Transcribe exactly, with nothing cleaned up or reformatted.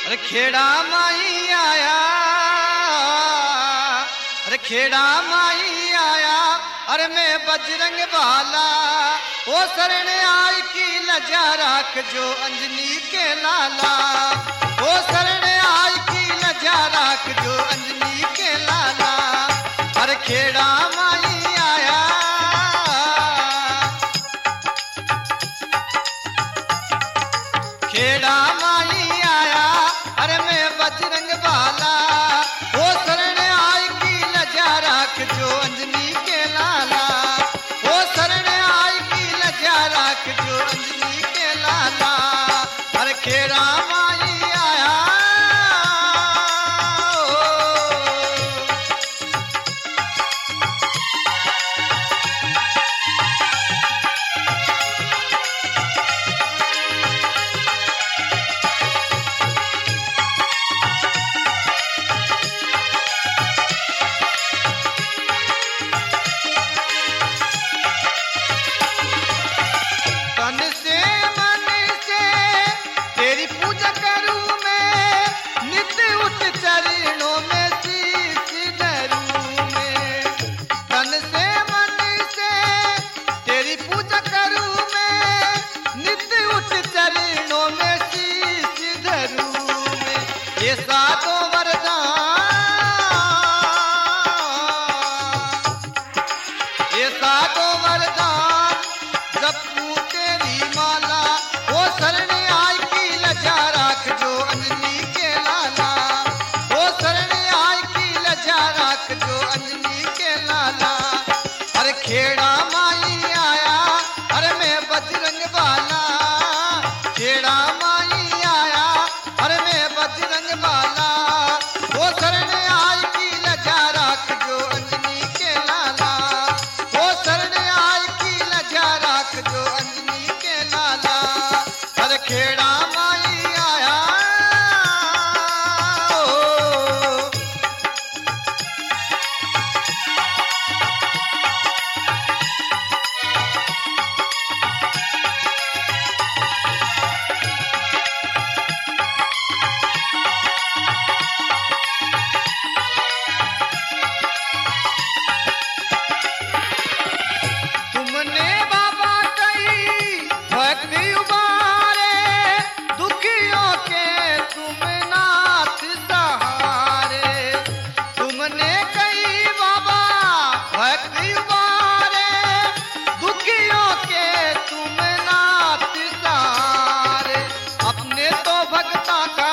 अरे खेड़ा माई आया, अरे खेड़ा माई आया, अरे मैं बजरंग बाला, ओ शरण आई की लजा राख जो अंजनी के लाला, ओ शरण आई की लजा राख जो अंजनी के लाला। अरे खेड़ा माई आया, खेड़ा माई आया, अरे मैं बजरंग बाला, ओ शरण आई की लजा राख जो अंजनी के लाला, ओ शरण आई की लजा राख जो अंजनी के लाला। अरे खेड़ा माई आया, तन से मन से तेरी पूजा करूं मैं, नित्य उठ चरणों में शीश धरूं मैं। तन से मन से तेरी पूजा करूं मैं, नित्य उठ चरणों में शीश धरूं मैं। ये सातों वरदान, ये सातों वरदान जपू तेरी माला, ओ शरण आई की लजा राख जो अंजनी के लाला, ओ शरण आई की लजा राख जो अंजनी के लाला। अरे खेड़ा माई आया, अरे मैं बजरंग बाला, खेड़ा माई आया, अरे मैं बजरंग बाला, ओ शरण आई की लजा राख जो अंजनी के लाला, ओ शरण आई की लजा राख जो अंजनी के लाला। अरे खेड़ा माई आया, ओ, तुमने बाबा कई भक्ति उबारे, दुखियों के तुम नाथ सहारे। तुमने कई बाबा भक्ति उबारे, दुखियों के तुम नाथ सहारे। अपने तो भक्ता का